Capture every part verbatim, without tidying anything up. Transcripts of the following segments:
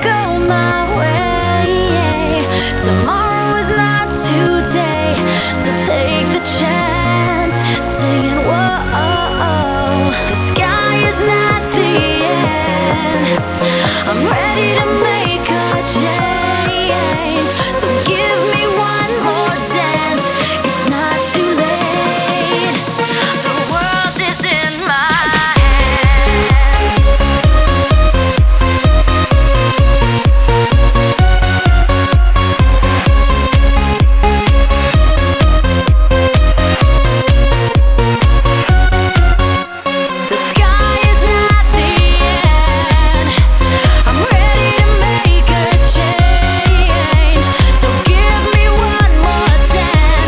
go my way. Tomorrow is not today, so take the chance, singing whoa. The sky is not the end. I'm ready to make a change, so give me one more dance. It's not too late. The world is in my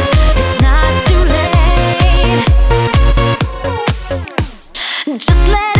just let